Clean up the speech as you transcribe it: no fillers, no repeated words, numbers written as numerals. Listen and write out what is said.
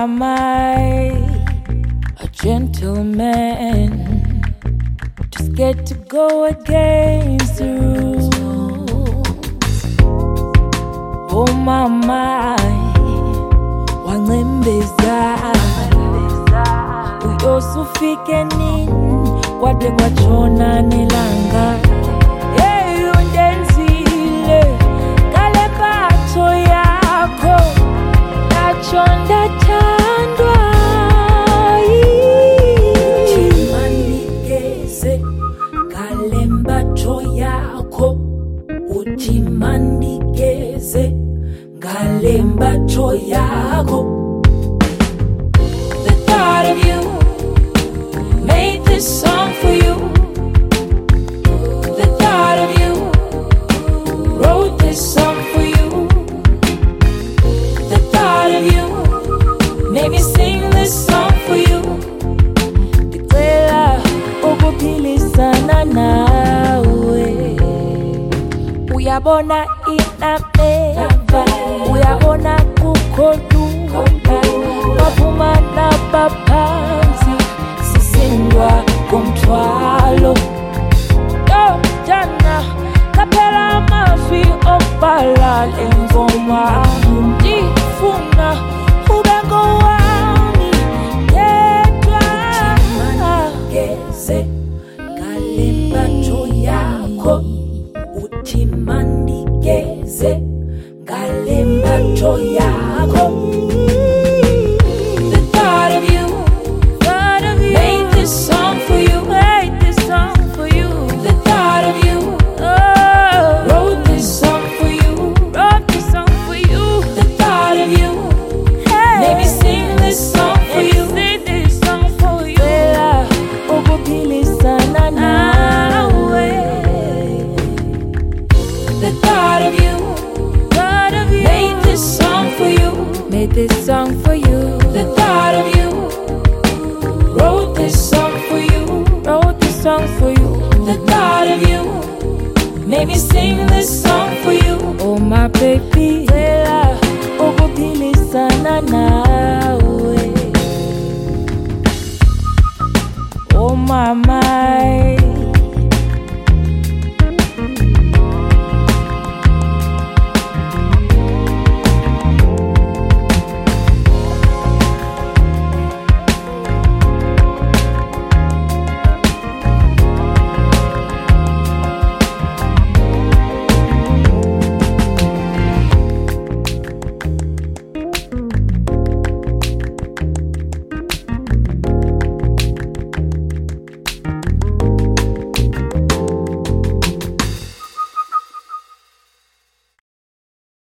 my, a gentleman. Just get to go against the rules. Oh my, wangembeza uyosufike nini kwade kwachona nelanga. Hey, undenzile kale patho yakho nachonda thandwa. Uthimandikeze kale mbatho yakho, uthimandikeze kale mbatho yakho. The thought of you made this song for you. The thought of you wrote this song for you. The thought of you made me sing this song for you. Declare ukuphilisana nawe. Uyabona inameva, uyabona kukholuka, waphuma napaphansi sisindwa komthwalo. Yo jana kaphela amazwi okubhala le ngoma. Ndifuna ube ngowami yedwa. Uthimandikeze kale mbatho yakho, uthimandikeze kale mbatho yakho. The thought of you made this song for you, made this song for you. The thought of you wrote this song for you, wrote this song for you. The thought of you made me sing this song for you, sing this song for you. Ukuphilisana nawe. The thought of you made this song for you, made this song for you. The thought of you wrote this song for you, wrote this song for you. The thought of you made me sing this song for you. Oh my baby, ukuphilisana nawe. Oh my